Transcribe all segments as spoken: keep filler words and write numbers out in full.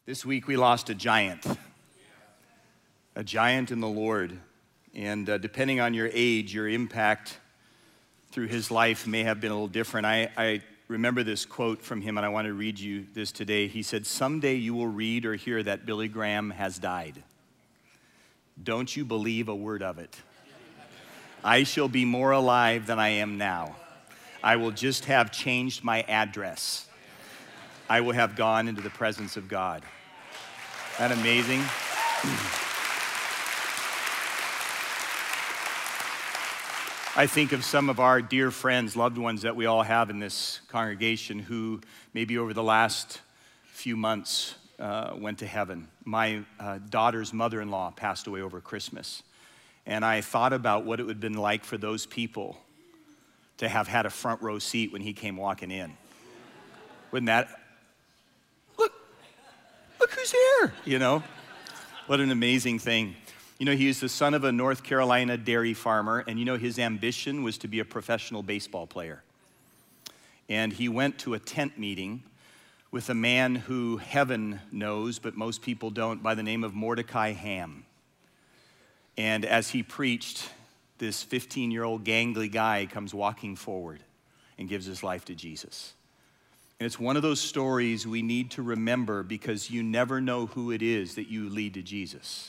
This week we lost a giant, a giant in the Lord. And uh, depending on your age, your impact through his life may have been a little different. I, I remember this quote from him, and I want to read you this today. He said, "Someday you will read or hear that Billy Graham has died. Don't you believe a word of it. I shall be more alive than I am now. I will just have changed my address. I will have gone into the presence of God." Isn't that amazing? I think of some of our dear friends, loved ones that we all have in this congregation who maybe over the last few months uh, went to heaven. My uh, daughter's mother-in-law passed away over Christmas. And I thought about what it would have been like for those people to have had a front row seat when he came walking in. Wouldn't that, look, look who's here, you know? What an amazing thing. You know, he is the son of a North Carolina dairy farmer, and you know his ambition was to be a professional baseball player. And he went to a tent meeting with a man who heaven knows, but most people don't, by the name of Mordecai Ham. And as he preached, this fifteen-year-old gangly guy comes walking forward and gives his life to Jesus. And it's one of those stories we need to remember because you never know who it is that you lead to Jesus.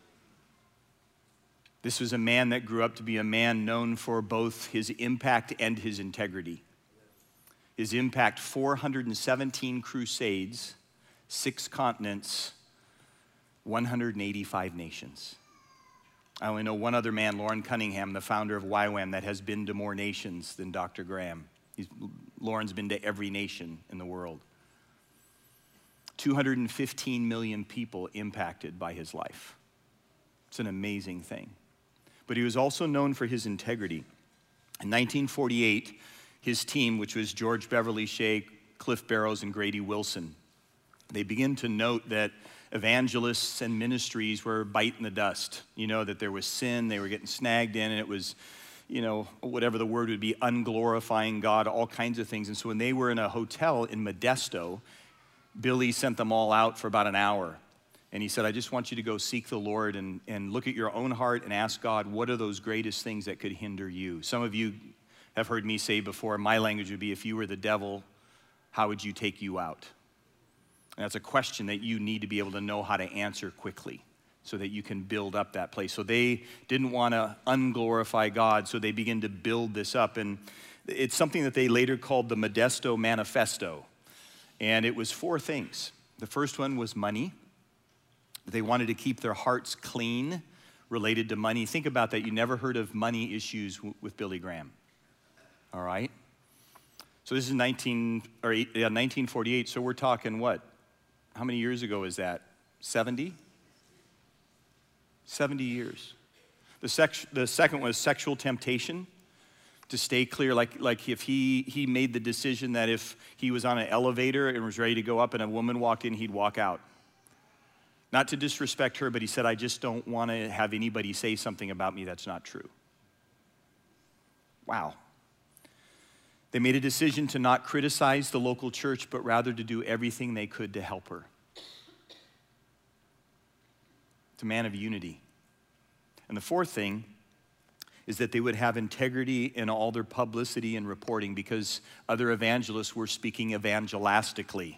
This was a man that grew up to be a man known for both his impact and his integrity. His impact, four hundred seventeen crusades, six continents, one hundred eighty-five nations. I only know one other man, Loren Cunningham, the founder of Y WAM, that has been to more nations than Doctor Graham. He's, Loren's been to every nation in the world. two hundred fifteen million people impacted by his life. It's an amazing thing. But he was also known for his integrity. In nineteen forty-eight, his team, which was George Beverly Shea, Cliff Barrows, and Grady Wilson, they began to note that evangelists and ministries were biting the dust. You know, that there was sin, they were getting snagged in, and it was, you know, whatever the word would be, unglorifying God, all kinds of things. And so when they were in a hotel in Modesto, Billy sent them all out for about an hour. And he said, I just want you to go seek the Lord and, and look at your own heart and ask God, what are those greatest things that could hinder you? Some of you have heard me say before, my language would be, if you were the devil, how would you take you out? And that's a question that you need to be able to know how to answer quickly so that you can build up that place. So they didn't want to unglorify God, so they began to build this up. And it's something that they later called the Modesto Manifesto. And it was four things. The first one was money. They wanted to keep their hearts clean related to money. Think about that. You never heard of money issues w- with Billy Graham. All right? So this is nineteen, or eight, yeah, nineteen forty-eight. So we're talking what? How many years ago is that? seventy? seventy years. The, sex, the second was sexual temptation. To stay clear, like, like if he, he made the decision that if he was on an elevator and was ready to go up and a woman walked in, he'd walk out. Not to disrespect her, but he said, I just don't want to have anybody say something about me that's not true. Wow. They made a decision to not criticize the local church, but rather to do everything they could to help her. It's a man of unity. And the fourth thing is that they would have integrity in all their publicity and reporting because other evangelists were speaking evangelistically.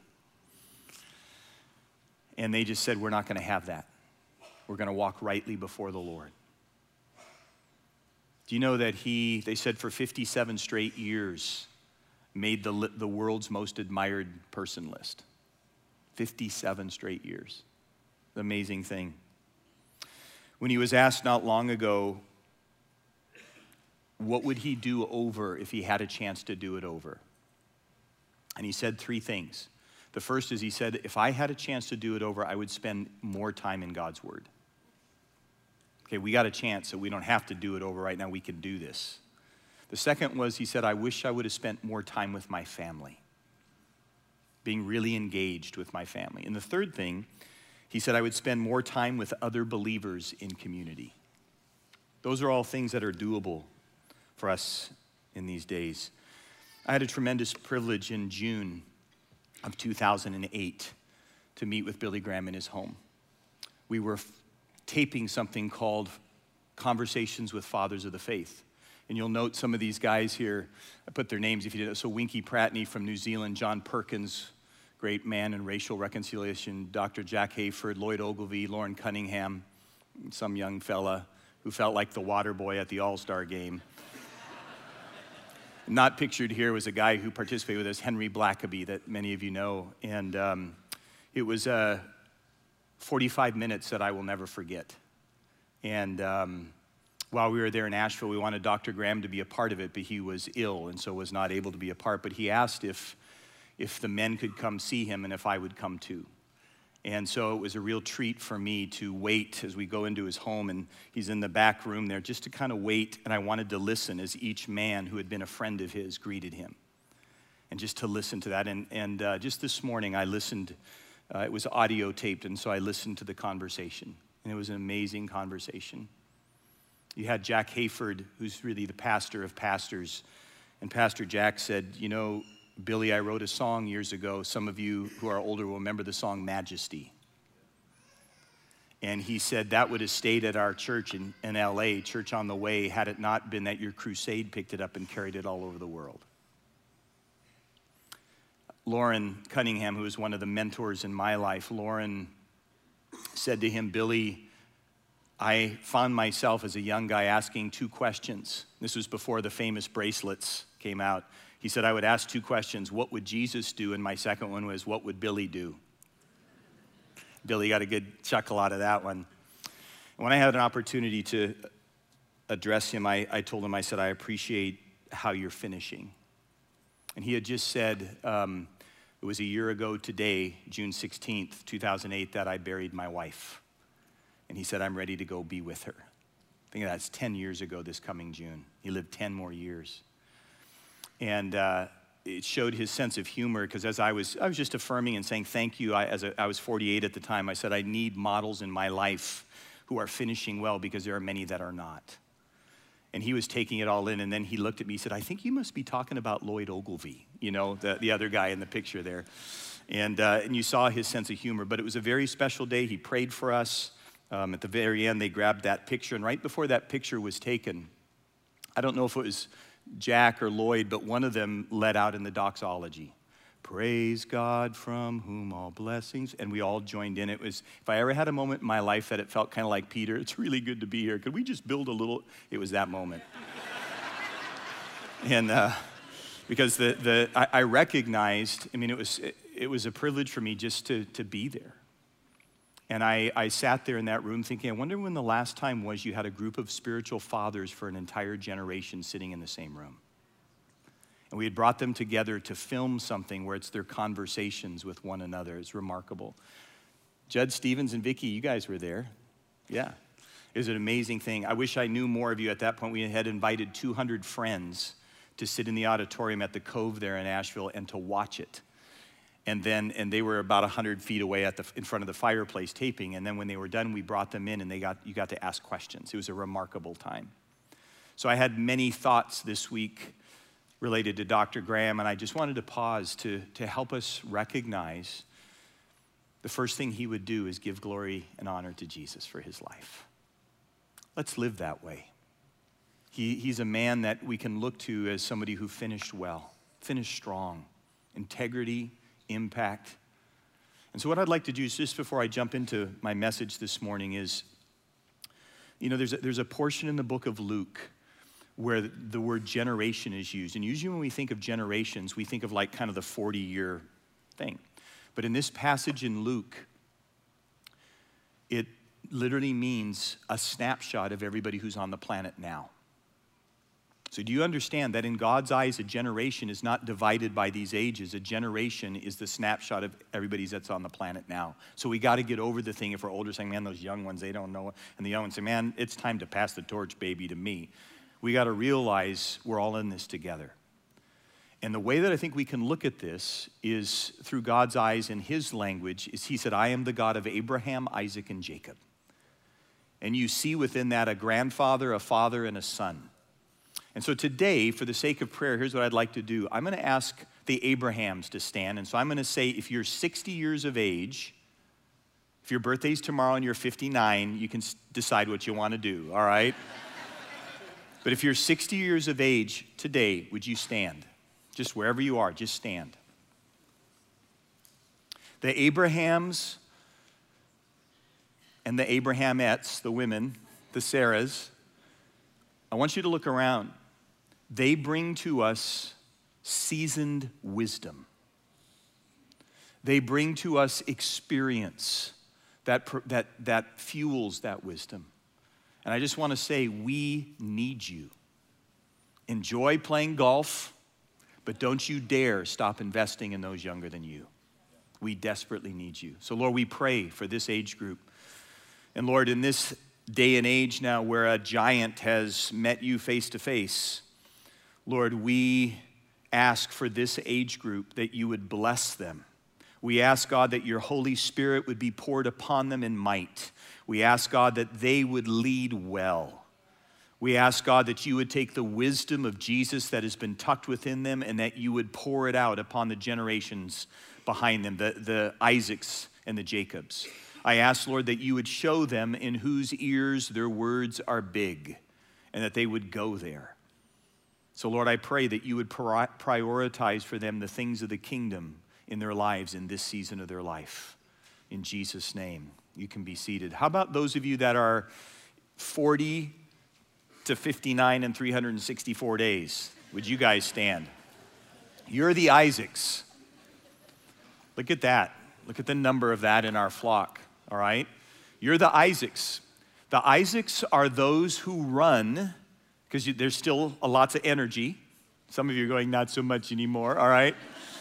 And they just said, we're not going to have that. We're going to walk rightly before the Lord. Do you know that he, they said for fifty-seven straight years, made the, the world's most admired person list? fifty-seven straight years. The amazing thing. When he was asked not long ago, what would he do over if he had a chance to do it over? And he said three things. The first is he said, if I had a chance to do it over, I would spend more time in God's word. Okay, we got a chance, so we don't have to do it over right now. We can do this. The second was he said, I wish I would have spent more time with my family, being really engaged with my family. And the third thing, he said, I would spend more time with other believers in community. Those are all things that are doable for us in these days. I had a tremendous privilege in June of two thousand eight to meet with Billy Graham in his home. We were f- taping something called Conversations with Fathers of the Faith. And you'll note some of these guys here, I put their names if you didn't. So Winky Pratney from New Zealand, John Perkins, great man in racial reconciliation, Doctor Jack Hayford, Lloyd Ogilvie, Lauren Cunningham, some young fella who felt like the water boy at the All-Star game. Not pictured here was a guy who participated with us, Henry Blackaby, that many of you know. And um, it was uh, forty-five minutes that I will never forget. And um, while we were there in Asheville, we wanted Doctor Graham to be a part of it, but he was ill and so was not able to be a part. But he asked if, if the men could come see him and if I would come too. And so it was a real treat for me to wait as we go into his home, and he's in the back room there, just to kind of wait, and I wanted to listen as each man who had been a friend of his greeted him, and just to listen to that. And, and uh, just this morning I listened, uh, it was audio taped, and so I listened to the conversation, and it was an amazing conversation. You had Jack Hayford, who's really the pastor of pastors, and Pastor Jack said, you know, Billy, I wrote a song years ago. Some of you who are older will remember the song Majesty. And he said that would have stayed at our church in, in L A, Church on the Way, had it not been that your crusade picked it up and carried it all over the world. Lauren Cunningham, who was one of the mentors in my life, Lauren said to him, Billy, I found myself as a young guy asking two questions. This was before the famous bracelets came out. He said, I would ask two questions. What would Jesus do? And my second one was, what would Billy do? Billy got a good chuckle out of that one. And when I had an opportunity to address him, I, I told him, I said, I appreciate how you're finishing. And he had just said, um, it was a year ago today, June sixteenth, two thousand eight, that I buried my wife. And he said, I'm ready to go be with her. I think that's ten years ago this coming June. He lived ten more years. And uh, it showed his sense of humor, because as I was, I was just affirming and saying thank you. I, as a, I was forty-eight at the time, I said, I need models in my life who are finishing well, because there are many that are not. And he was taking it all in, and then he looked at me, he said, I think you must be talking about Lloyd Ogilvie, you know, the, the other guy in the picture there. And, uh, and you saw his sense of humor, but it was a very special day. He prayed for us. Um, at the very end, they grabbed that picture, and right before that picture was taken, I don't know if it was Jack or Lloyd, but one of them let out in the doxology, praise God from whom all blessings, and we all joined in. It was, if I ever had a moment in my life that it felt kind of like Peter, it's really good to be here. Could we just build a little? It was that moment. and uh, because the, the I, I recognized, I mean, it was, it, it was a privilege for me just to, to be there. And I, I sat there in that room thinking, I wonder when the last time was you had a group of spiritual fathers for an entire generation sitting in the same room. And we had brought them together to film something where it's their conversations with one another. It's remarkable. Judd Stevens and Vicki, you guys were there. Yeah. It was an amazing thing. I wish I knew more of you at that point. We had invited two hundred friends to sit in the auditorium at the Cove there in Asheville and to watch it. And then, and they were about one hundred feet away at the, in front of the fireplace taping. And then when they were done, we brought them in and they got, you got to ask questions. It was a remarkable time. So I had many thoughts this week related to Doctor Graham, and I just wanted to pause to, to help us recognize the first thing he would do is give glory and honor to Jesus for his life. Let's live that way. He, he's a man that we can look to as somebody who finished well, finished strong, integrity, impact. And so what I'd like to do is, just before I jump into my message this morning, is, you know, there's a, there's a portion in the book of Luke where the word generation is used. And usually when we think of generations, we think of like kind of the forty-year thing. But in this passage in Luke, it literally means a snapshot of everybody who's on the planet now. So do you understand that in God's eyes, a generation is not divided by these ages. A generation is the snapshot of everybody that's on the planet now. So we got to get over the thing if we're older saying, man, those young ones, they don't know. And the young ones say, man, it's time to pass the torch, baby, to me. We got to realize we're all in this together. And the way that I think we can look at this is through God's eyes and his language is he said, I am the God of Abraham, Isaac, and Jacob. And you see within that a grandfather, a father, and a son. And so today, for the sake of prayer, here's what I'd like to do. I'm going to ask the Abrahams to stand. And so I'm going to say, if you're sixty years of age, your birthday's tomorrow and you're fifty-nine, you can s- decide what you want to do, all right? But if you're sixty years of age today, would you stand? Just wherever you are, just stand. The Abrahams and the Abrahamettes, the women, the Sarahs, I want you to look around. They bring to us seasoned wisdom. They bring to us experience that, that, that fuels that wisdom. And I just want to say, we need you. Enjoy playing golf, but don't you dare stop investing in those younger than you. We desperately need you. So Lord, we pray for this age group. And Lord, in this day and age now where a giant has met you face to face, Lord, we ask for this age group that you would bless them. We ask, God, that your Holy Spirit would be poured upon them in might. We ask, God, that they would lead well. We ask, God, that you would take the wisdom of Jesus that has been tucked within them and that you would pour it out upon the generations behind them, the, the Isaacs and the Jacobs. I ask, Lord, that you would show them in whose ears their words are big and that they would go there. So, Lord, I pray that you would prioritize for them the things of the kingdom in their lives in this season of their life. In Jesus' name, you can be seated. How about those of you that are forty to fifty-nine and three hundred sixty-four days? Would you guys stand? You're the Isaacs. Look at that. Look at the number of that in our flock, all right? You're the Isaacs. The Isaacs are those who run, because there's still a lots of energy. Some of you are going, not so much anymore, all right?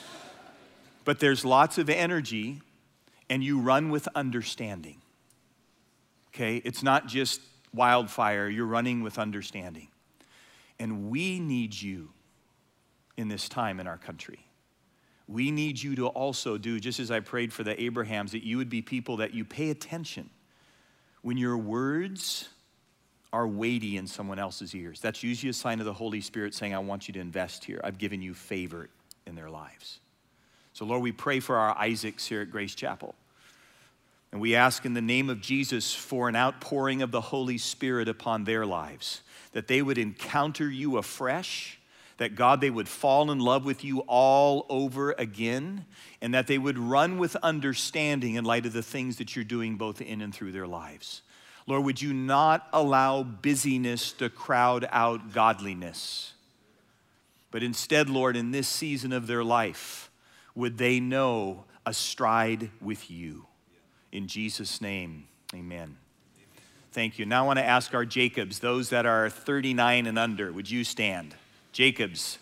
But there's lots of energy, and you run with understanding, okay? It's not just wildfire. You're running with understanding. And we need you in this time in our country. We need you to also do, just as I prayed for the Abrahams, that you would be people that you pay attention when your words are weighty in someone else's ears. That's usually a sign of the Holy Spirit saying, I want you to invest here. I've given you favor in their lives. So Lord, we pray for our Isaacs here at Grace Chapel. And we ask in the name of Jesus for an outpouring of the Holy Spirit upon their lives, that they would encounter you afresh, that God, they would fall in love with you all over again, and that they would run with understanding in light of the things that you're doing both in and through their lives. Lord, would you not allow busyness to crowd out godliness? But instead, Lord, in this season of their life, would they know a stride with you? In Jesus' name, amen. Thank you. Now I want to ask our Jacobs, those that are thirty-nine and under, would you stand? Jacobs.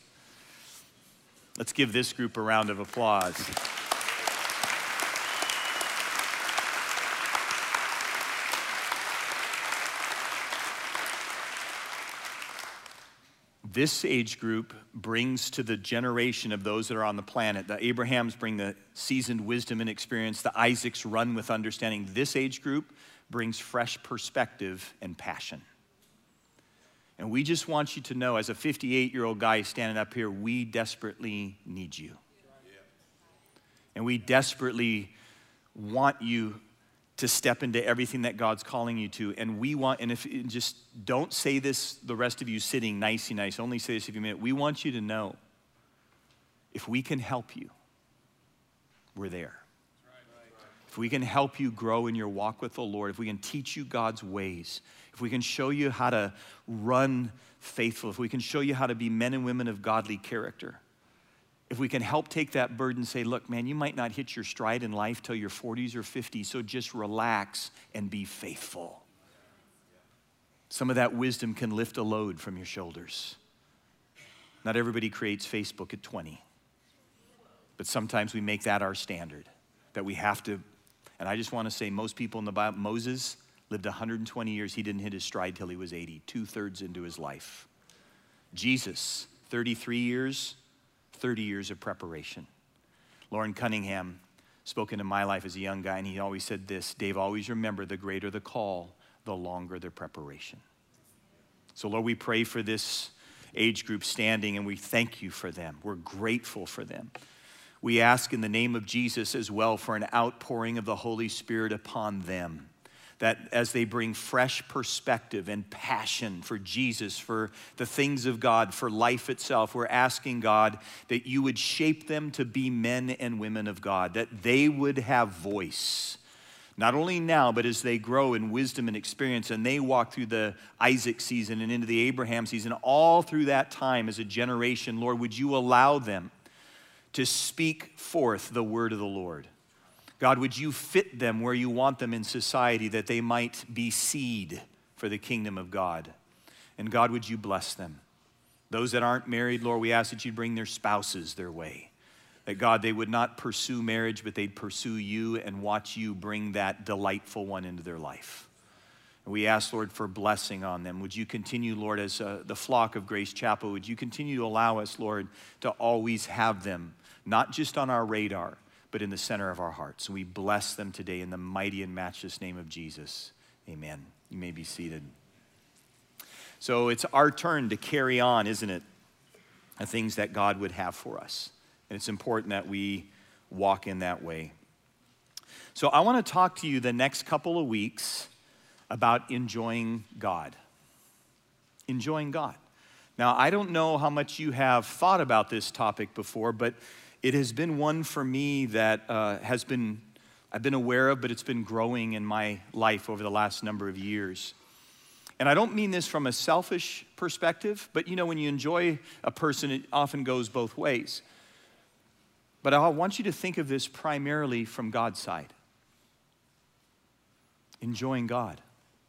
Let's give this group a round of applause. This age group brings to the generation of those that are on the planet. The Abrahams bring the seasoned wisdom and experience. The Isaacs run with understanding. This age group brings fresh perspective and passion. And we just want you to know, as a fifty-eight-year-old guy standing up here, we desperately need you. And we desperately want you to step into everything that God's calling you to. And we want, and if just don't say this, the rest of you sitting nicey nice, only say this if you mean it. We want you to know, if we can help you, we're there. If we can help you grow in your walk with the Lord, if we can teach you God's ways, if we can show you how to run faithful, if we can show you how to be men and women of godly character, if we can help take that burden and say, look, man, you might not hit your stride in life till your forties or fifties, so just relax and be faithful. Some of that wisdom can lift a load from your shoulders. Not everybody creates Facebook at twenty, but sometimes we make that our standard, that we have to. And I just want to say, most people in the Bible, Moses lived one hundred twenty years. He didn't hit his stride till he was eighty, two-thirds into his life. Jesus, thirty-three years, thirty years of preparation. Loren Cunningham spoke into my life as a young guy, and he always said this, Dave, always remember, the greater the call, the longer the preparation. So Lord, we pray for this age group standing, and we thank you for them. We're grateful for them. We ask in the name of Jesus as well for an outpouring of the Holy Spirit upon them, that as they bring fresh perspective and passion for Jesus, for the things of God, for life itself, we're asking, God, that you would shape them to be men and women of God, that they would have voice, not only now, but as they grow in wisdom and experience, and they walk through the Isaac season and into the Abraham season, all through that time as a generation, Lord, would you allow them to speak forth the word of the Lord? God, would you fit them where you want them in society, that they might be seed for the kingdom of God? And God, would you bless them? Those that aren't married, Lord, we ask that you bring their spouses their way. That, God, they would not pursue marriage, but they'd pursue you and watch you bring that delightful one into their life. And we ask, Lord, for blessing on them. Would you continue, Lord, as uh, the flock of Grace Chapel, would you continue to allow us, Lord, to always have them, not just on our radar, but in the center of our hearts. So we bless them today in the mighty and matchless name of Jesus. Amen. You may be seated. So it's our turn to carry on, isn't it? The things that God would have for us. And it's important that we walk in that way. So I want to talk to you the next couple of weeks about enjoying God. Enjoying God. Now, I don't know how much you have thought about this topic before, but it has been one for me that uh, has been, I've been aware of, but it's been growing in my life over the last number of years. And I don't mean this from a selfish perspective, but you know, when you enjoy a person, it often goes both ways. But I want you to think of this primarily from God's side. Enjoying God.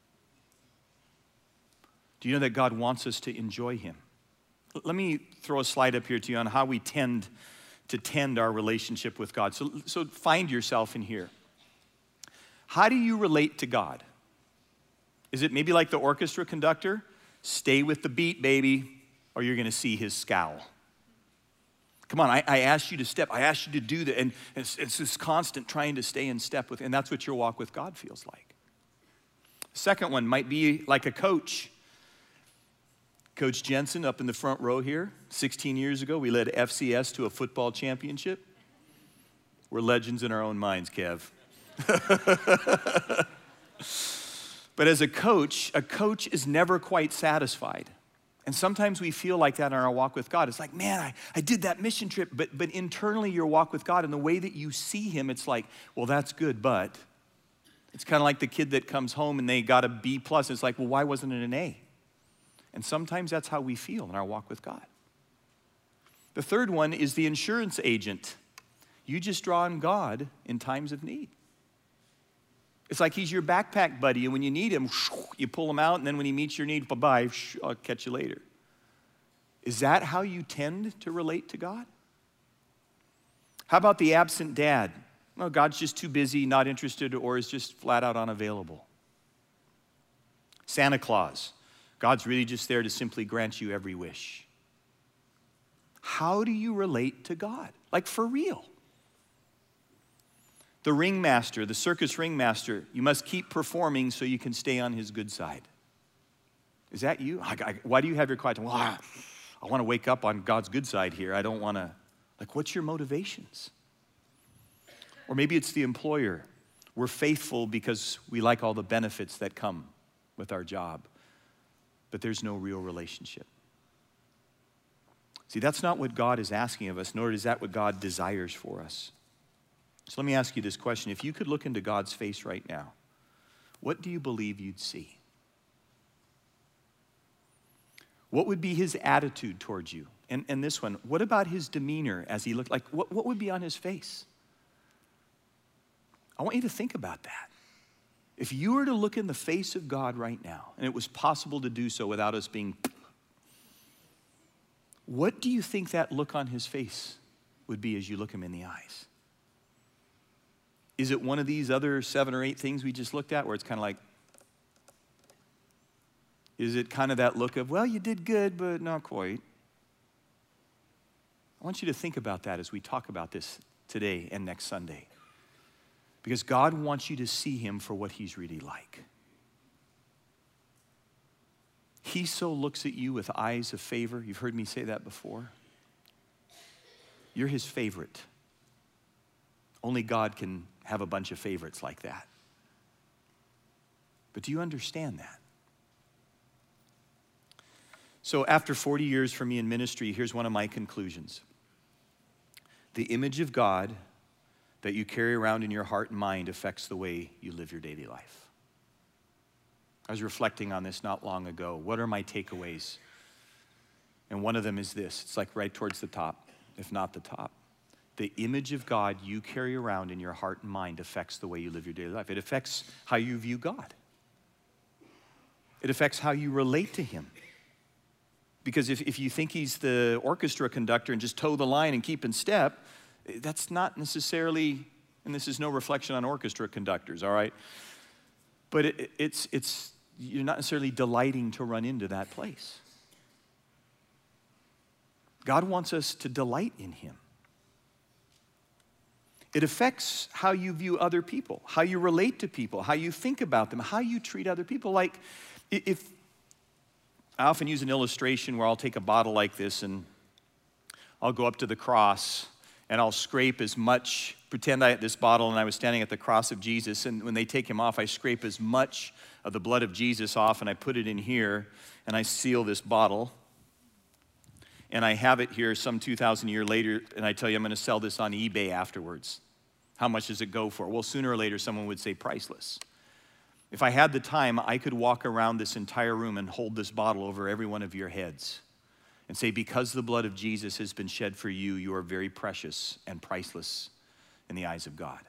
Do you know that God wants us to enjoy him? Let me throw a slide up here to you on how we tend to tend our relationship with God. So, so find yourself in here. How do you relate to God? Is it maybe like the orchestra conductor? Stay with the beat, baby, or you're gonna see his scowl. Come on, I, I asked you to step, I asked you to do that, and it's, it's this constant trying to stay in step with, and that's what your walk with God feels like. Second one might be like a coach. Coach Jensen up in the front row here, sixteen years ago, we led F C S to a football championship. We're legends in our own minds, Kev. But as a coach, a coach is never quite satisfied. And sometimes we feel like that in our walk with God. It's like, man, I, I did that mission trip, but, but internally your walk with God and the way that you see him, it's like, well, that's good, but it's kind of like the kid that comes home and they got a B plus. It's like, well, why wasn't it an A? And sometimes that's how we feel in our walk with God. The third one is the insurance agent. You just draw on God in times of need. It's like he's your backpack buddy, and when you need him, you pull him out, and then when he meets your need, bye-bye, I'll catch you later. Is that how you tend to relate to God? How about the absent dad? Well, God's just too busy, not interested, or is just flat out unavailable. Santa Claus. God's really just there to simply grant you every wish. How do you relate to God? Like for real. The ringmaster, the circus ringmaster, you must keep performing so you can stay on his good side. Is that you? I, I, why do you have your quiet time? Well, I, I want to wake up on God's good side here. I don't want to, like, what's your motivations? Or maybe it's the employer. We're faithful because we like all the benefits that come with our job, but there's no real relationship. See, that's not what God is asking of us, nor is that what God desires for us. So let me ask you this question. If you could look into God's face right now, what do you believe you'd see? What would be his attitude towards you? And, and this one, what about his demeanor as he looked? Like, what, what would be on his face? I want you to think about that. If you were to look in the face of God right now, and it was possible to do so without us being, what do you think that look on his face would be as you look him in the eyes? Is it one of these other seven or eight things we just looked at where it's kind of like, is it kind of that look of, well, you did good, but not quite? I want you to think about that as we talk about this today and next Sunday. Because God wants you to see him for what he's really like. He so looks at you with eyes of favor. You've heard me say that before. You're his favorite. Only God can have a bunch of favorites like that. But do you understand that? So after forty years for me in ministry, here's one of my conclusions. The image of God that you carry around in your heart and mind affects the way you live your daily life. I was reflecting on this not long ago. What are my takeaways? And one of them is this. It's like right towards the top, if not the top. The image of God you carry around in your heart and mind affects the way you live your daily life. It affects how you view God. It affects how you relate to him. Because if, if you think he's the orchestra conductor and just toe the line and keep in step, that's not necessarily, and this is no reflection on orchestra conductors, all right? But it, it's, it's, you're not necessarily delighting to run into that place. God wants us to delight in him. It affects how you view other people, how you relate to people, how you think about them, how you treat other people. Like, if I often use an illustration where I'll take a bottle like this and I'll go up to the cross and I'll scrape as much, pretend I had this bottle and I was standing at the cross of Jesus, and when they take him off, I scrape as much of the blood of Jesus off and I put it in here and I seal this bottle. And I have it here some two thousand years later, and I tell you I'm going to sell this on eBay afterwards. How much does it go for? Well, sooner or later, someone would say priceless. If I had the time, I could walk around this entire room and hold this bottle over every one of your heads and say, because the blood of Jesus has been shed for you, you are very precious and priceless in the eyes of God.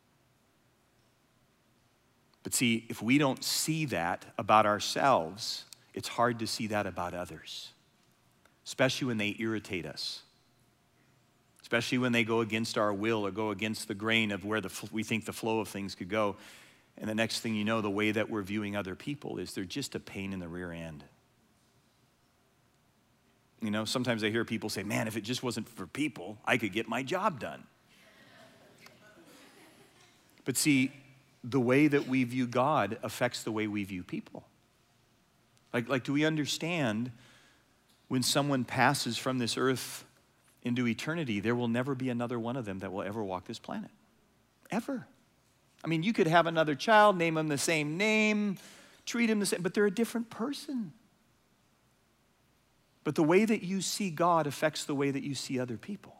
But see, if we don't see that about ourselves, it's hard to see that about others. Especially when they irritate us. Especially when they go against our will or go against the grain of where the, we think the flow of things could go. And the next thing you know, the way that we're viewing other people is they're just a pain in the rear end. You know, sometimes I hear people say, man, if it just wasn't for people, I could get my job done. But see, the way that we view God affects the way we view people. Like, like do we understand when someone passes from this earth into eternity, there will never be another one of them that will ever walk this planet. Ever. I mean, you could have another child, name them the same name, treat them the same, but they're a different person. But the way that you see God affects the way that you see other people.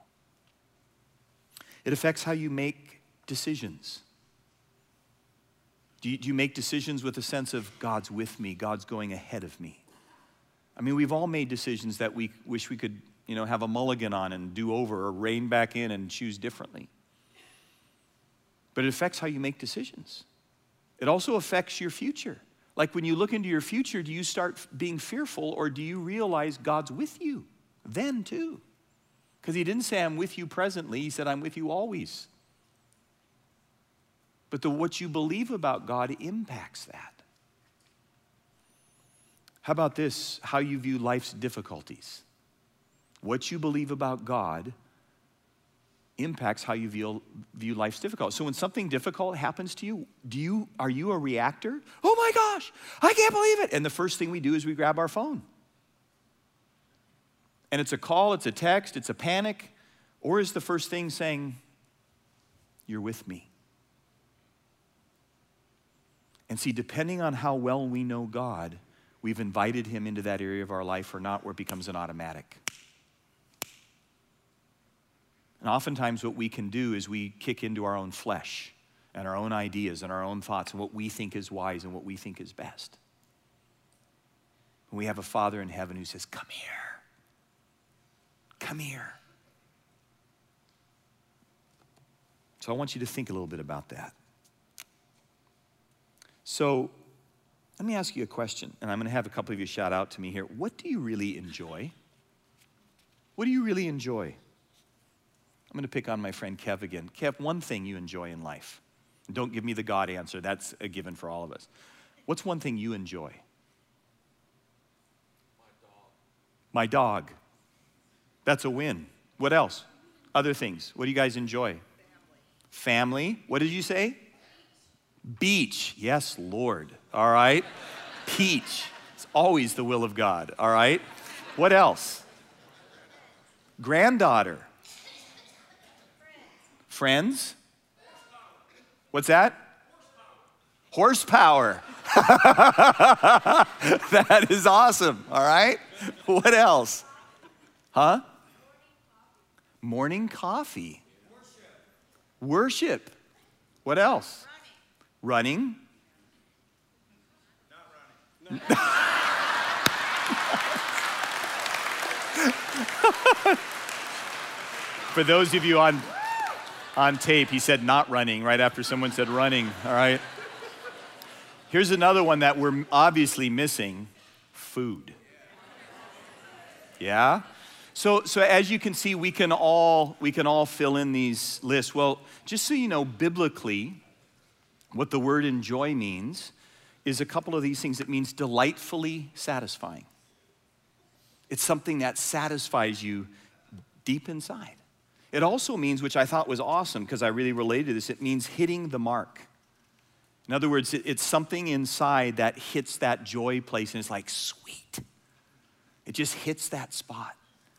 It affects how you make decisions. Do you, do you make decisions with a sense of God's with me, God's going ahead of me? I mean, we've all made decisions that we wish we could, you know, have a mulligan on and do over or rein back in and choose differently. But it affects how you make decisions. It also affects your future. Like when you look into your future, do you start being fearful or do you realize God's with you then too? Because he didn't say I'm with you presently, he said I'm with you always. But the, what you believe about God impacts that. How about this? How you view life's difficulties. What you believe about God impacts how you view, view life's difficult. So when something difficult happens to you, do you, are you a reactor? Oh my gosh, I can't believe it. And the first thing we do is we grab our phone. And it's a call, it's a text, it's a panic. Or is the first thing saying, you're with me? And see, depending on how well we know God, we've invited him into that area of our life or not, where it becomes an automatic. And oftentimes what we can do is we kick into our own flesh and our own ideas and our own thoughts and what we think is wise and what we think is best. And we have a Father in heaven who says, come here. Come here. So I want you to think a little bit about that. So let me ask you a question, and I'm going to have a couple of you shout out to me here. What do you really enjoy? What do you really enjoy? I'm going to pick on my friend Kev again. Kev, one thing you enjoy in life. Don't give me the God answer. That's a given for all of us. What's one thing you enjoy? My dog. My dog. That's a win. What else? Other things. What do you guys enjoy? Family. Family. What did you say? Beach. Yes, Lord. All right. Peach. It's always the will of God. All right. What else? Granddaughter. Friends. What's that? Horsepower. That is awesome, all right? What else? Huh? Morning coffee. Worship. Worship. What else? Running. Running. Not running. For those of you on, on tape, he said not running right after someone said running, all right? Here's another one that we're obviously missing, food. Yeah? So, so as you can see, we can all we can all fill in these lists. Well, just so you know, biblically, what the word enjoy means is a couple of these things. It means delightfully satisfying. It's something that satisfies you deep inside. It also means, which I thought was awesome because I really related to this, it means hitting the mark. In other words, it's something inside that hits that joy place and it's like, sweet. It just hits that spot.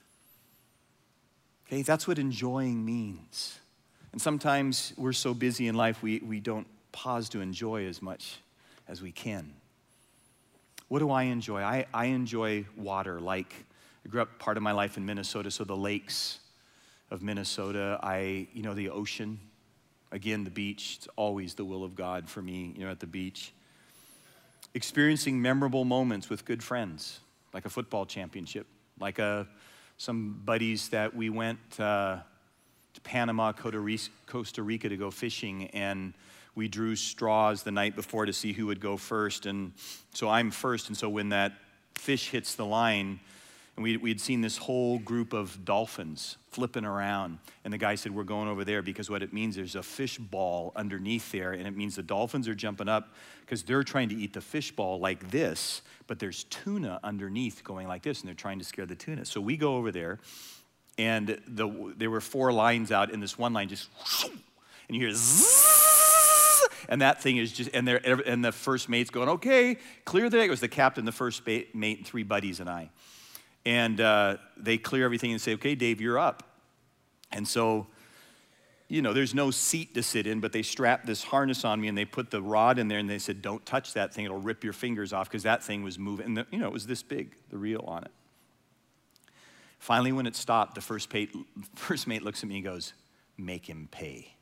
Okay, that's what enjoying means. And sometimes we're so busy in life, we, we don't pause to enjoy as much as we can. What do I enjoy? I, I enjoy water. Like, I grew up part of my life in Minnesota, so the lakes of Minnesota, I, you know, the ocean. Again, the beach, it's always the will of God for me, you know, at the beach. Experiencing memorable moments with good friends, like a football championship, like a, some buddies that we went uh, to Panama, Costa Rica to go fishing, and we drew straws the night before to see who would go first, and so I'm first, and so when that fish hits the line, and we, we had seen this whole group of dolphins flipping around. And the guy said, we're going over there because what it means, there's a fish ball underneath there. And it means the dolphins are jumping up because they're trying to eat the fish ball like this. But there's tuna underneath going like this. And they're trying to scare the tuna. So we go over there. And the, there were four lines out. And this one line just, and you hear zzz, and that thing is just, and, and the first mate's going, okay, clear the, it was the captain, the first mate, and three buddies and I. And uh, they clear everything and say, okay, Dave, you're up. And so, you know, there's no seat to sit in, but they strapped this harness on me and they put the rod in there and they said, don't touch that thing. It'll rip your fingers off because that thing was moving. And, the, you know, it was this big, the reel on it. Finally, when it stopped, the first mate, first mate looks at me and goes, make him pay.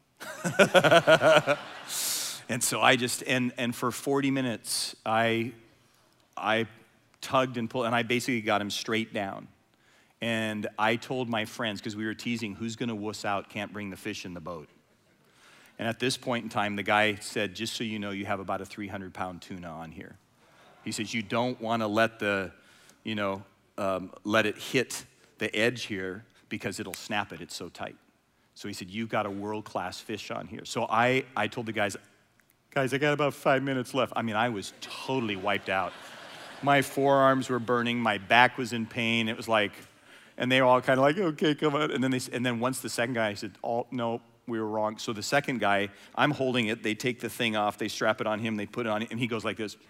And so I just, and, and for forty minutes, I, I tugged and pulled, and I basically got him straight down. And I told my friends, because we were teasing, who's gonna wuss out, can't bring the fish in the boat. And at this point in time, the guy said, just so you know, you have about a three hundred pound tuna on here. He says, you don't wanna let the, you know, um, let it hit the edge here because it'll snap it, it's so tight. So he said, you've got a world-class fish on here. So I, I told the guys, guys, I got about five minutes left. I mean, I was totally wiped out. My forearms were burning, my back was in pain. It was like, and they were all kind of like, okay, come on. And then they, and then once the second guy said, oh, no, we were wrong. So the second guy, I'm holding it, they take the thing off, they strap it on him, they put it on, and he goes like this.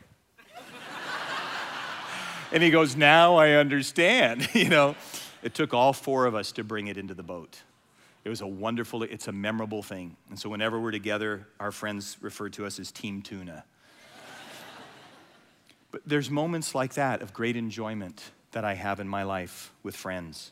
And he goes, now I understand, you know. It took all four of us to bring it into the boat. It was a wonderful, it's a memorable thing. And so whenever we're together, our friends refer to us as Team Tuna. But there's moments like that of great enjoyment that I have in my life with friends.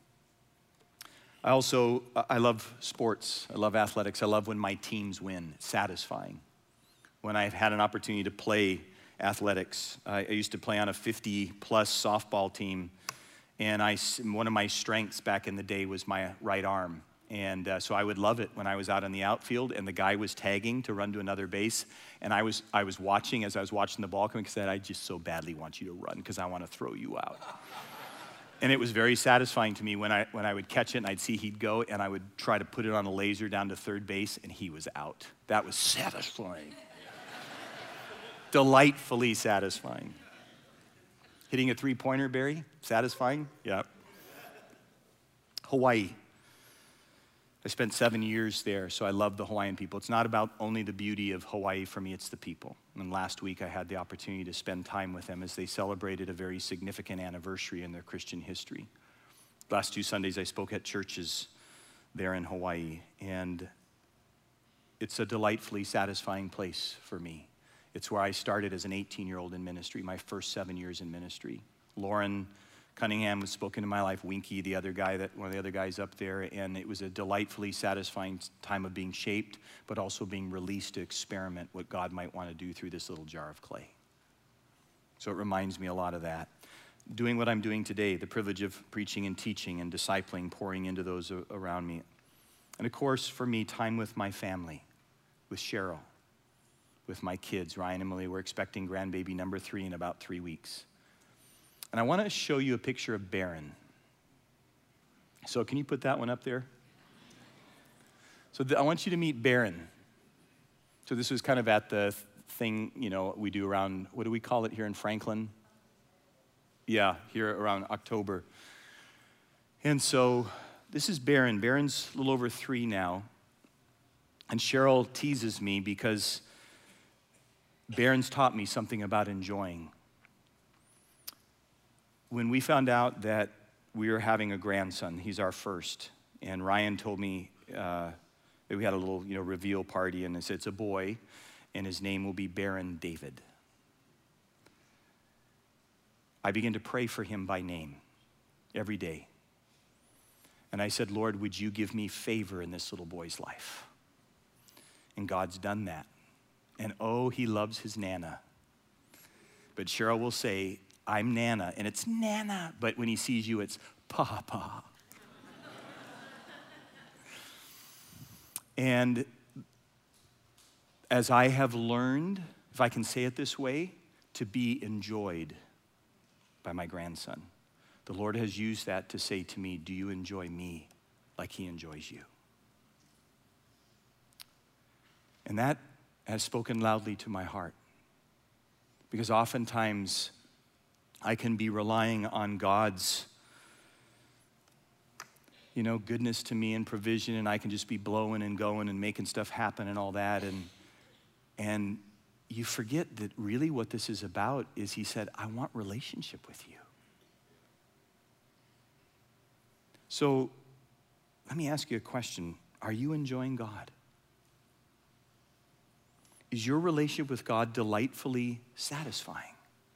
I also, I love sports. I love athletics. I love when my teams win. It's satisfying. When I've had an opportunity to play athletics. I, I used to play on a fifty plus softball team. And I, one of my strengths back in the day was my right arm. And uh, so I would love it when I was out in the outfield and the guy was tagging to run to another base. And I was, I was watching as I was watching the ball come because I said, I just so badly want you to run because I want to throw you out. And it was very satisfying to me when I, when I would catch it and I'd see he'd go and I would try to put it on a laser down to third base and he was out. That was satisfying. Delightfully satisfying. Hitting a three-pointer, Barry, satisfying? Yeah. Hawaii. I spent seven years there, so I love the Hawaiian people. It's not about only the beauty of Hawaii for me, it's the people. And last week I had the opportunity to spend time with them as they celebrated a very significant anniversary in their Christian history. Last two Sundays I spoke at churches there in Hawaii, and it's a delightfully satisfying place for me. It's where I started as an eighteen-year-old in ministry, my first seven years in ministry. Lauren Cunningham was spoken in my life, Winky, the other guy, that one of the other guys up there, and it was a delightfully satisfying time of being shaped, but also being released to experiment what God might want to do through this little jar of clay. So it reminds me a lot of that. Doing what I'm doing today, the privilege of preaching and teaching and discipling, pouring into those around me. And of course, for me, time with my family, with Cheryl, with my kids, Ryan and Emily. We're expecting grandbaby number three in about three weeks. And I want to show you a picture of Barron. So can you put that one up there? So th- I want you to meet Barron. So this was kind of at the thing, you know, we do around, what do we call it here in Franklin? Yeah, here around October. And so this is Barron. Barron's a little over three now. And Cheryl teases me because Barron's taught me something about enjoying. When we found out that we were having a grandson, he's our first, and Ryan told me uh, that we had a little, you know, reveal party, and I said, it's a boy, and his name will be Barron David. I began to pray for him by name every day. And I said, Lord, would you give me favor in this little boy's life? And God's done that. And oh, he loves his Nana. But Cheryl will say, I'm Nana, and it's Nana, but when he sees you, it's Papa. And as I have learned, if I can say it this way, to be enjoyed by my grandson, the Lord has used that to say to me, do you enjoy me like he enjoys you? And that has spoken loudly to my heart, because oftentimes I can be relying on God's, you know, goodness to me and provision, and I can just be blowing and going and making stuff happen and all that. And, and you forget that really what this is about is he said, I want relationship with you. So let me ask you a question. Are you enjoying God? Is your relationship with God delightfully satisfying?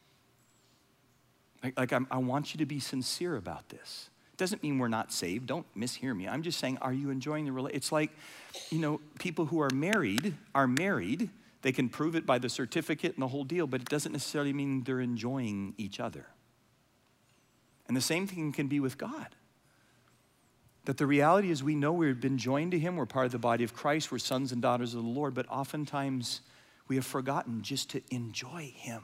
Like, like I'm, I want you to be sincere about this. It doesn't mean we're not saved. Don't mishear me. I'm just saying, are you enjoying the relationship? It's like, you know, people who are married are married. They can prove it by the certificate and the whole deal, but it doesn't necessarily mean they're enjoying each other. And the same thing can be with God. That the reality is we know we've been joined to him. We're part of the body of Christ. We're sons and daughters of the Lord, but oftentimes we have forgotten just to enjoy him.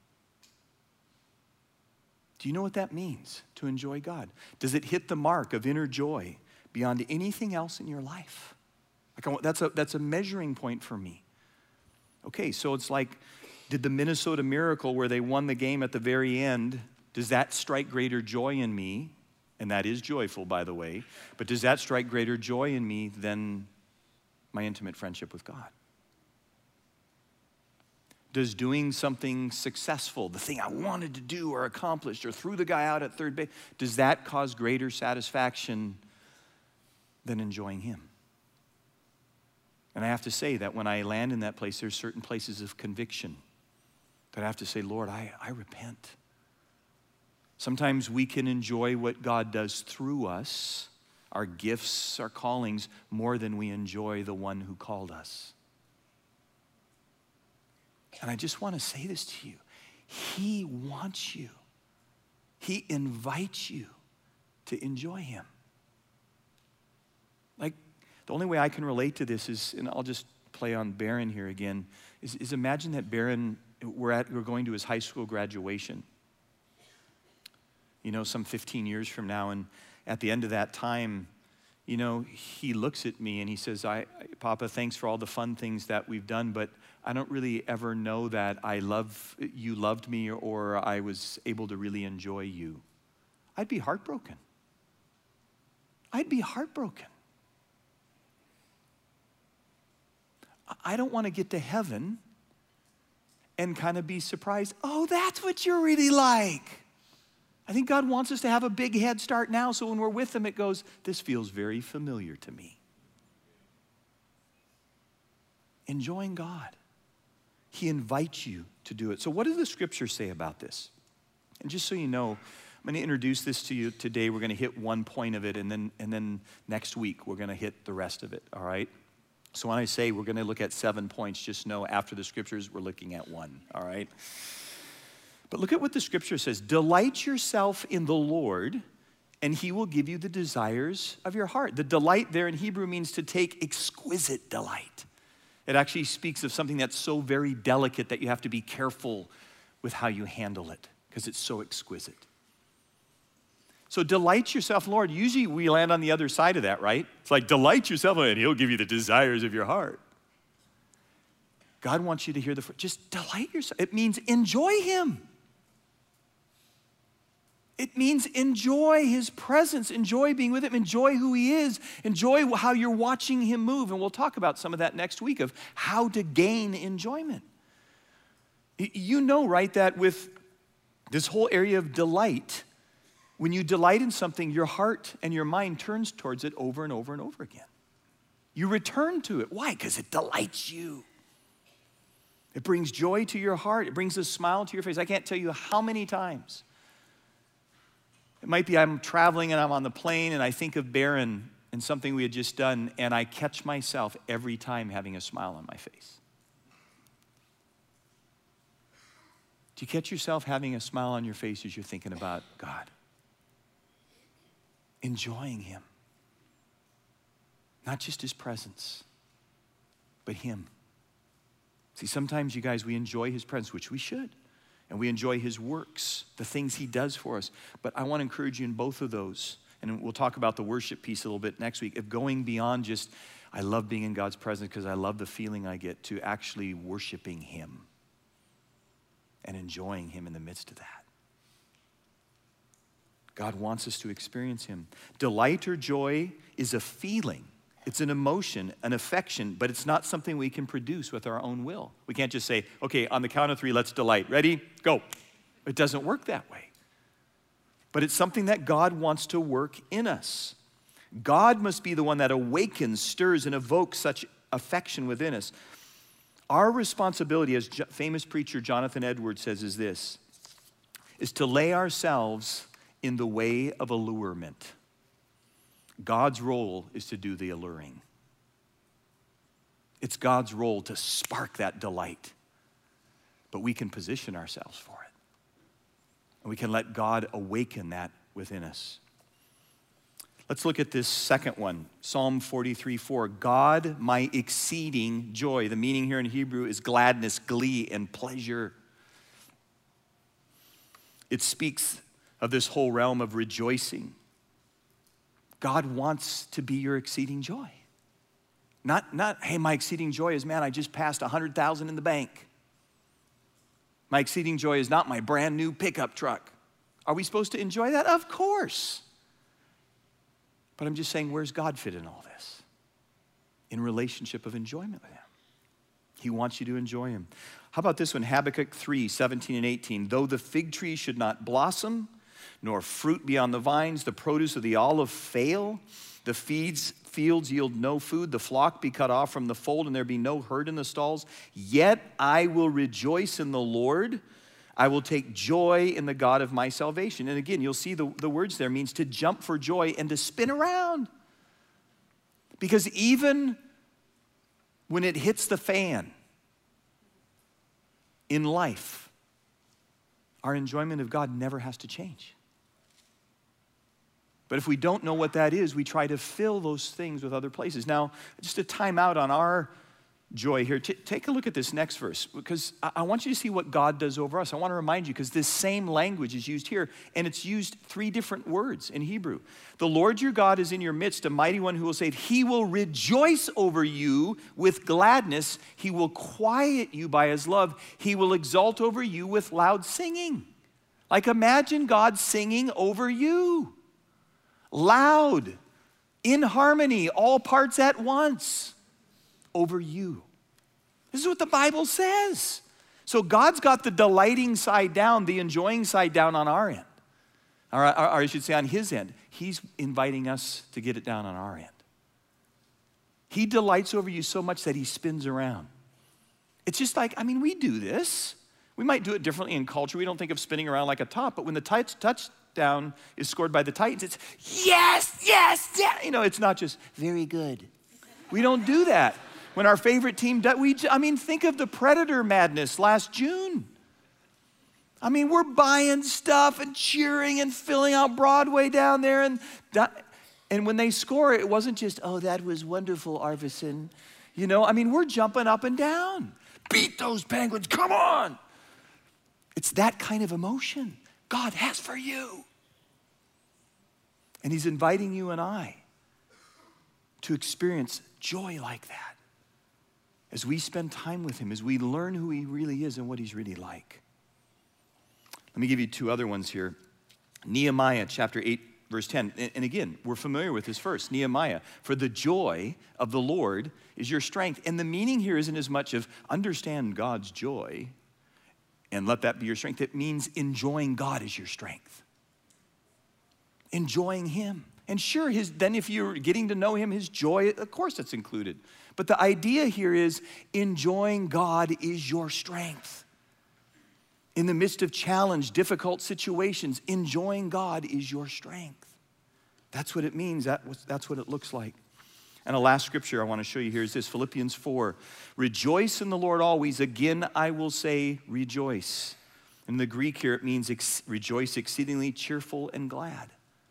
Do you know what that means, to enjoy God? Does it hit the mark of inner joy beyond anything else in your life? Like I want, that's, a, that's a measuring point for me. Okay, so it's like, did the Minnesota Miracle where they won the game at the very end, does that strike greater joy in me? And that is joyful, by the way. But does that strike greater joy in me than my intimate friendship with God? Does doing something successful, the thing I wanted to do or accomplish, or threw the guy out at third base, does that cause greater satisfaction than enjoying him? And I have to say that when I land in that place, there's certain places of conviction that I have to say, Lord, I, I repent. Sometimes we can enjoy what God does through us, our gifts, our callings, more than we enjoy the one who called us. And I just want to say this to you. He wants you. He invites you to enjoy him. Like, the only way I can relate to this is, and I'll just play on Barron here again, is, is imagine that Barron, we're, at, we're going to his high school graduation. You know, some fifteen years from now, and at the end of that time, you know, he looks at me and he says, I, Papa, thanks for all the fun things that we've done, but I don't really ever know that I love, you loved me or I was able to really enjoy you. I'd be heartbroken. I'd be heartbroken. I don't want to get to heaven and kind of be surprised, oh, that's what you're really like. I think God wants us to have a big head start now, so when we're with him, it goes, this feels very familiar to me. Enjoying God. He invites you to do it. So what does the scripture say about this? And just so you know, I'm going to introduce this to you today. We're going to hit one point of it, and then, and then next week we're going to hit the rest of it, all right? So when I say we're going to look at seven points, just know after the scriptures, we're looking at one, all right? But look at what the scripture says. Delight yourself in the Lord, and he will give you the desires of your heart. The delight there in Hebrew means to take exquisite delight. It actually speaks of something that's so very delicate that you have to be careful with how you handle it because it's so exquisite. So delight yourself, Lord. Usually we land on the other side of that, right? It's like delight yourself and he'll give you the desires of your heart. God wants you to hear the, just delight yourself. It means enjoy him. It means enjoy his presence, enjoy being with him, enjoy who he is, enjoy how you're watching him move. And we'll talk about some of that next week of how to gain enjoyment. You know, right, that with this whole area of delight, when you delight in something, your heart and your mind turns towards it over and over and over again. You return to it. Why? Because it delights you. It brings joy to your heart. It brings a smile to your face. I can't tell you how many times. It might be I'm traveling and I'm on the plane and I think of Barron and something we had just done, and I catch myself every time having a smile on my face. Do you catch yourself having a smile on your face as you're thinking about God? Enjoying him. Not just his presence, but him. See, sometimes, you guys, we enjoy his presence, which we should. And we enjoy his works, the things he does for us. But I want to encourage you in both of those. And we'll talk about the worship piece a little bit next week, of going beyond just, I love being in God's presence because I love the feeling I get, to actually worshiping him and enjoying him in the midst of that. God wants us to experience him. Delight or joy is a feeling. It's an emotion, an affection, but it's not something we can produce with our own will. We can't just say, okay, on the count of three, let's delight. Ready? Go. It doesn't work that way. But it's something that God wants to work in us. God must be the one that awakens, stirs, and evokes such affection within us. Our responsibility, as famous preacher Jonathan Edwards says, is this, is to lay ourselves in the way of allurement. God's role is to do the alluring. It's God's role to spark that delight. But we can position ourselves for it. And we can let God awaken that within us. Let's look at this second one, Psalm forty-three four. God, my exceeding joy. The meaning here in Hebrew is gladness, glee, and pleasure. It speaks of this whole realm of rejoicing. God wants to be your exceeding joy. Not, not, hey, my exceeding joy is, man, I just passed one hundred thousand in the bank. My exceeding joy is not my brand new pickup truck. Are we supposed to enjoy that? Of course. But I'm just saying, where's God fit in all this? In relationship of enjoyment with him. He wants you to enjoy him. How about this one? Habakkuk three, seventeen and eighteen. Though the fig tree should not blossom, nor fruit be on the vines, the produce of the olive fail, the feeds, fields yield no food, the flock be cut off from the fold, and there be no herd in the stalls, yet I will rejoice in the Lord. I will take joy in the God of my salvation. And again, you'll see the, the words there means to jump for joy and to spin around. Because even when it hits the fan in life, our enjoyment of God never has to change. But if we don't know what that is, we try to fill those things with other places. Now, just a time out on our joy here. T- take a look at this next verse, because I-, I want you to see what God does over us. I want to remind you, because this same language is used here, and it's used three different words in Hebrew. The Lord your God is in your midst, a mighty one who will save. He will rejoice over you with gladness. He will quiet you by his love. He will exalt over you with loud singing. Like, imagine God singing over you. Loud, in harmony, all parts at once, over you. This is what the Bible says. So God's got the delighting side down, the enjoying side down on our end. Or, or, or I should say on his end. He's inviting us to get it down on our end. He delights over you so much that he spins around. It's just like, I mean, we do this. We might do it differently in culture. We don't think of spinning around like a top, but when the touch, touchdown is scored by the Titans, it's yes, yes, yes. You know, it's not just very good. We don't do that. When our favorite team does, we, I mean, think of the Predator madness last June. I mean, we're buying stuff and cheering and filling out Broadway down there. And, and when they score, it wasn't just, oh, that was wonderful, Arvidsson. You know, I mean, we're jumping up and down. Beat those Penguins, come on. It's that kind of emotion God has for you. And he's inviting you and I to experience joy like that as we spend time with him, as we learn who he really is and what he's really like. Let me give you two other ones here. Nehemiah chapter eight, verse ten. And again, we're familiar with this verse, Nehemiah. For the joy of the Lord is your strength. And the meaning here isn't as much of understand God's joy and let that be your strength. It means enjoying God as your strength. Enjoying him. And sure, his, then if you're getting to know him, his joy, of course that's included. But the idea here is enjoying God is your strength. In the midst of challenge, difficult situations, enjoying God is your strength. That's what it means. That was, that's what it looks like. And a last scripture I want to show you here is this, Philippians four. Rejoice in the Lord always. Again, I will say rejoice. In the Greek here, it means ex- rejoice exceedingly cheerful and glad.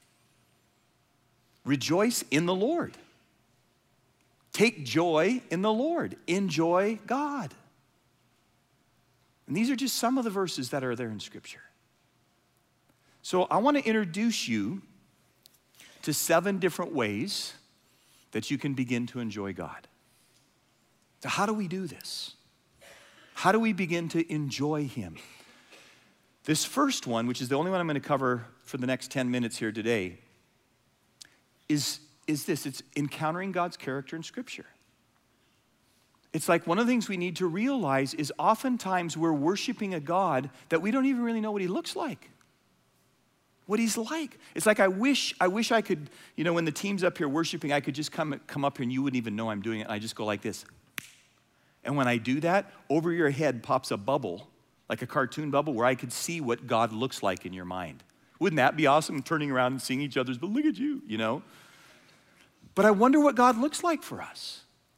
Rejoice in the Lord. Take joy in the Lord. Enjoy God. And these are just some of the verses that are there in Scripture. So I want to introduce you to seven different ways that you can begin to enjoy God. So how do we do this? How do we begin to enjoy him? This first one, which is the only one I'm going to cover for the next ten minutes here today, is, is this. It's encountering God's character in Scripture. It's like one of the things we need to realize is oftentimes we're worshiping a God that we don't even really know what he looks like, what he's like. It's like I wish I wish I could, you know, when the team's up here worshiping, I could just come, come up here and you wouldn't even know I'm doing it. I just go like this. And when I do that, over your head pops a bubble, like a cartoon bubble, where I could see what God looks like in your mind. Wouldn't that be awesome, turning around and seeing each other's, but look at you, you know? But I wonder what God looks like for us.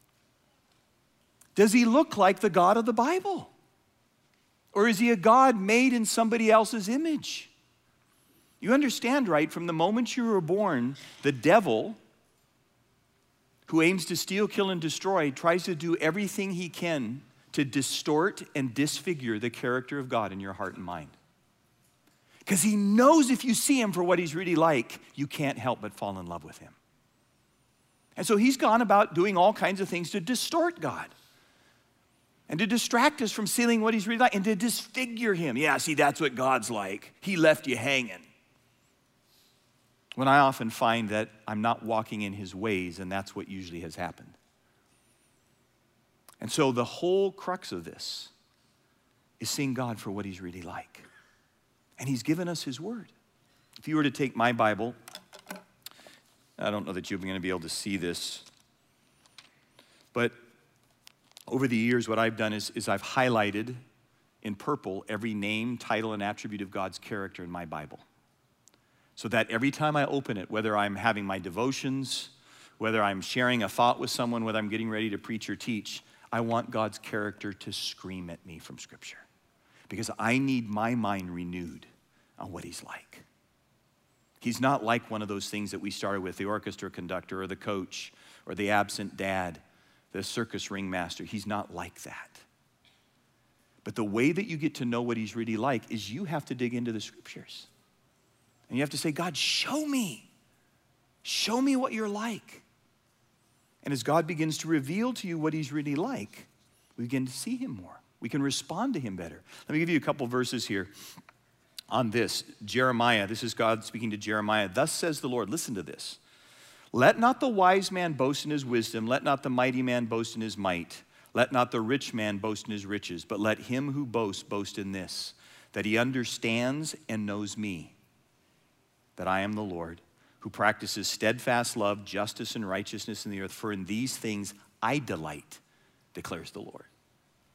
Does he look like the God of the Bible? Or is he a God made in somebody else's image? You understand, right? From the moment you were born, the devil, who aims to steal, kill, and destroy, tries to do everything he can to distort and disfigure the character of God in your heart and mind. Because he knows if you see him for what he's really like, you can't help but fall in love with him. And so he's gone about doing all kinds of things to distort God. And to distract us from seeing what he's really like, and to disfigure him. Yeah, see, that's what God's like. He left you hanging. When I often find that I'm not walking in his ways, and that's what usually has happened. And so the whole crux of this is seeing God for what he's really like. And he's given us his word. If you were to take my Bible, I don't know that you're going to be able to see this, but over the years, what I've done is, is I've highlighted in purple every name, title, and attribute of God's character in my Bible. So that every time I open it, whether I'm having my devotions, whether I'm sharing a thought with someone, whether I'm getting ready to preach or teach, I want God's character to scream at me from Scripture. Because I need my mind renewed on what he's like. He's not like one of those things that we started with, the orchestra conductor or the coach or the absent dad, the circus ringmaster. He's not like that. But the way that you get to know what he's really like is you have to dig into the Scriptures. And you have to say, God, show me. Show me what you're like. And as God begins to reveal to you what he's really like, we begin to see him more. We can respond to him better. Let me give you a couple verses here on this. Jeremiah, this is God speaking to Jeremiah. Thus says the Lord, listen to this. Let not the wise man boast in his wisdom. Let not the mighty man boast in his might. Let not the rich man boast in his riches. But let him who boasts boast in this, that he understands and knows me, that I am the Lord, who practices steadfast love, justice, and righteousness in the earth. For in these things I delight, declares the Lord.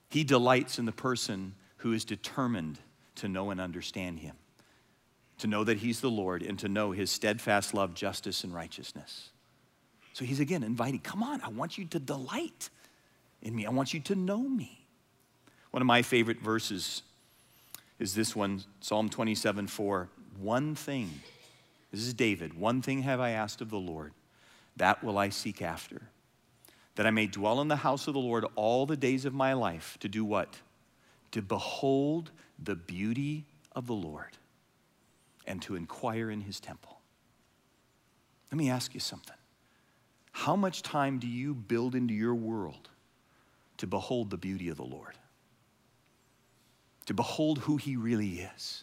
He delights in the person who is determined to know and understand him, to know that he's the Lord, and to know his steadfast love, justice, and righteousness. So he's again inviting, come on, I want you to delight in me. I want you to know me. One of my favorite verses is this one, Psalm twenty-seven four. One thing, this is David, one thing have I asked of the Lord, that will I seek after, that I may dwell in the house of the Lord all the days of my life, to do what? To behold the beauty of the Lord and to inquire in his temple. Let me ask you something. How much time do you build into your world to behold the beauty of the Lord? To behold who he really is?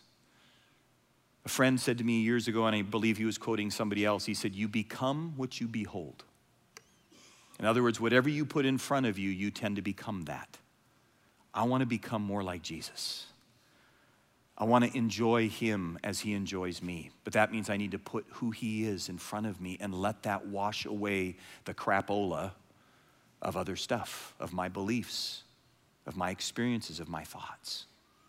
A friend said to me years ago, and I believe he was quoting somebody else, he said, you become what you behold. In other words, whatever you put in front of you, you tend to become that. I want to become more like Jesus. I want to enjoy him as he enjoys me. But that means I need to put who he is in front of me and let that wash away the crapola of other stuff, of my beliefs, of my experiences, of my thoughts.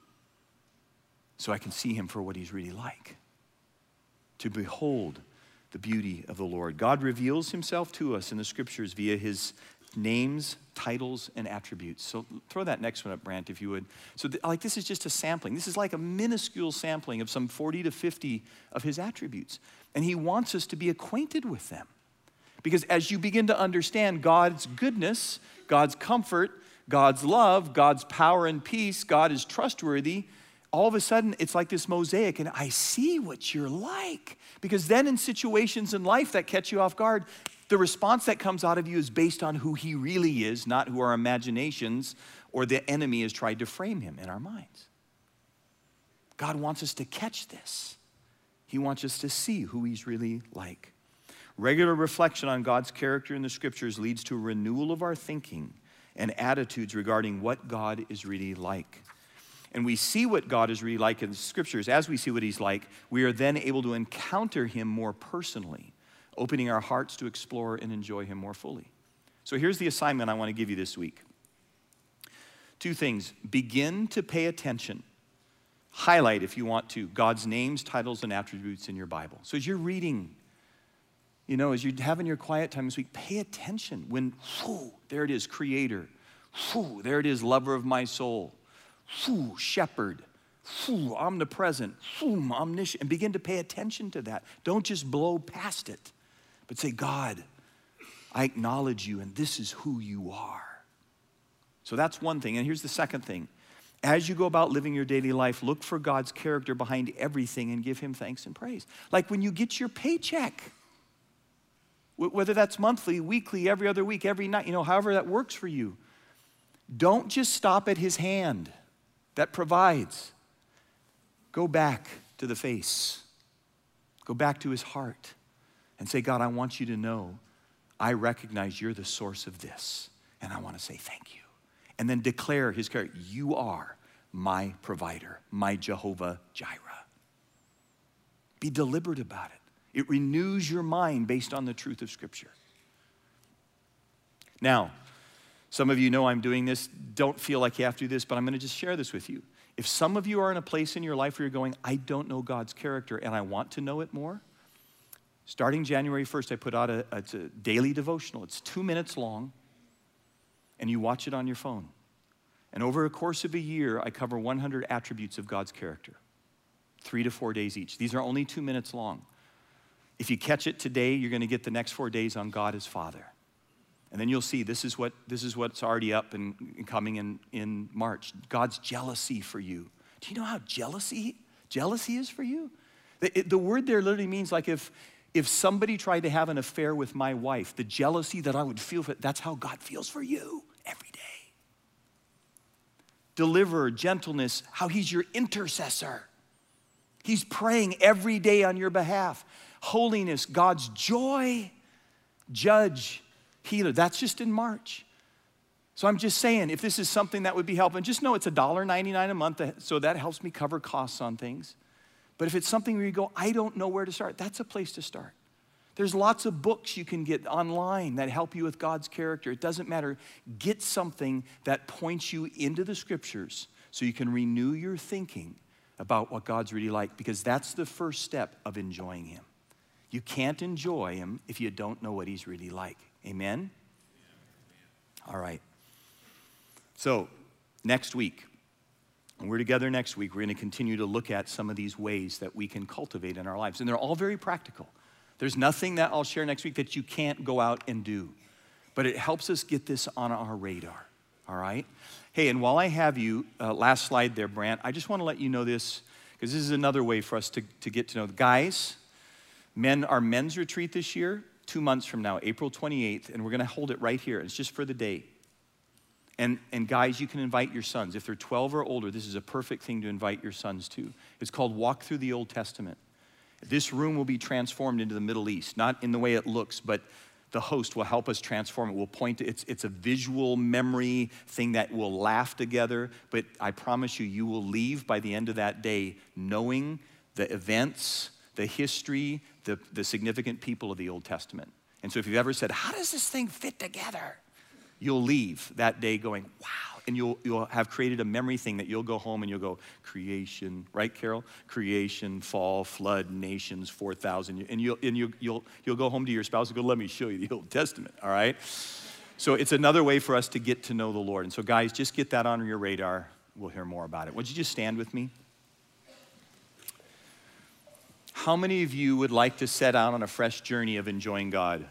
So I can see him for what he's really like. To behold the beauty of the Lord. God reveals himself to us in the scriptures via his names, titles, and attributes. So throw that next one up, Brant, if you would. So th- like this is just a sampling. This is like a minuscule sampling of some forty to fifty of his attributes. And he wants us to be acquainted with them. Because as you begin to understand God's goodness, God's comfort, God's love, God's power and peace, God is trustworthy, all of a sudden it's like this mosaic, and I see what you're like. Because then in situations in life that catch you off guard, the response that comes out of you is based on who he really is, not who our imaginations or the enemy has tried to frame him in our minds. God wants us to catch this. He wants us to see who he's really like. Regular reflection on God's character in the scriptures leads to a renewal of our thinking and attitudes regarding what God is really like. And we see what God is really like in the scriptures. As we see what he's like, we are then able to encounter him more personally, opening our hearts to explore and enjoy him more fully. So here's the assignment I want to give you this week. Two things. Begin to pay attention. Highlight, if you want to, God's names, titles, and attributes in your Bible. So as you're reading, you know, as you're having your quiet time this week, pay attention when, whew, there it is, creator. Whew, there it is, lover of my soul. Whew, shepherd. Whew, omnipresent. Whew, omniscient. And begin to pay attention to that. Don't just blow past it, but say, God, I acknowledge you, and this is who you are. So that's one thing. And here's the second thing. As you go about living your daily life, look for God's character behind everything and give him thanks and praise. Like when you get your paycheck, whether that's monthly, weekly, every other week, every night, you know, however that works for you. Don't just stop at his hand that provides. Go back to the face. Go back to his heart and say, God, I want you to know I recognize you're the source of this, and I want to say thank you. And then declare his character. You are my provider, my Jehovah Jireh. Be deliberate about it. It renews your mind based on the truth of Scripture. Now, some of you know I'm doing this. Don't feel like you have to do this, but I'm going to just share this with you. If some of you are in a place in your life where you're going, I don't know God's character and I want to know it more, starting January first, I put out a, it's a daily devotional. It's two minutes long, and you watch it on your phone. And over a course of a year, I cover one hundred attributes of God's character, three to four days each. These are only two minutes long. If you catch it today, you're going to get the next four days on God as Father. And then you'll see this is what this is what's already up and, and coming in, in March. God's jealousy for you. Do you know how jealousy jealousy is for you? The, it, the word there literally means like if if somebody tried to have an affair with my wife, the jealousy that I would feel for, that's how God feels for you every day. Deliverer, gentleness, how he's your intercessor. He's praying every day on your behalf. Holiness, God's joy, judge, healer. That's just in March. So I'm just saying, if this is something that would be helpful, just know it's one dollar and ninety-nine cents a month, so that helps me cover costs on things. But if it's something where you go, I don't know where to start, that's a place to start. There's lots of books you can get online that help you with God's character. It doesn't matter. Get something that points you into the scriptures so you can renew your thinking about what God's really like, because that's the first step of enjoying him. You can't enjoy him if you don't know what he's really like. Amen? All right. So next week, when we're together next week, we're going to continue to look at some of these ways that we can cultivate in our lives. And they're all very practical. There's nothing that I'll share next week that you can't go out and do. But it helps us get this on our radar, all right? Hey, and while I have you, uh, last slide there, Brant, I just want to let you know this, because this is another way for us to, to get to know. Guys, men, our men's retreat this year, two months from now, April twenty-eighth, and we're going to hold it right here. It's just for the day. And, and guys, you can invite your sons. If they're twelve or older, this is a perfect thing to invite your sons to. It's called Walk Through the Old Testament. This room will be transformed into the Middle East, not in the way it looks, but the host will help us transform it. We'll point to, it's, it's a visual memory thing that we'll laugh together, but I promise you, you will leave by the end of that day knowing the events, the history, the, the significant people of the Old Testament. And so if you've ever said, how does this thing fit together? You'll leave that day going, wow. And you'll, you'll have created a memory thing that you'll go home and you'll go, creation, right, Carol? Creation, fall, flood, nations, four thousand. And, you'll, and you'll, you'll, you'll go home to your spouse and go, let me show you the Old Testament, all right? So it's another way for us to get to know the Lord. And so guys, just get that on your radar. We'll hear more about it. Would you just stand with me? How many of you would like to set out on a fresh journey of enjoying God?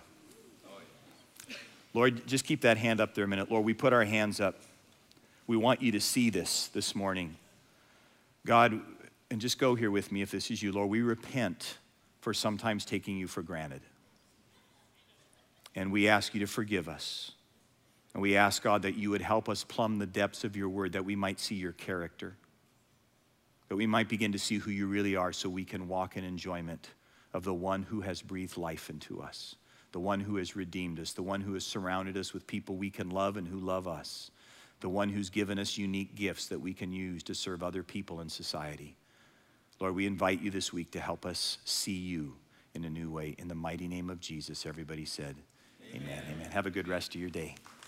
Lord, just keep that hand up there a minute. Lord, we put our hands up. We want you to see this this morning. God, and just go here with me if this is you. Lord, we repent for sometimes taking you for granted. And we ask you to forgive us. And we ask, God, that you would help us plumb the depths of your word, that we might see your character, that we might begin to see who you really are so we can walk in enjoyment of the one who has breathed life into us, the one who has redeemed us, the one who has surrounded us with people we can love and who love us, the one who's given us unique gifts that we can use to serve other people in society. Lord, we invite you this week to help us see you in a new way. In the mighty name of Jesus, everybody said, amen, amen. amen. Have a good rest of your day.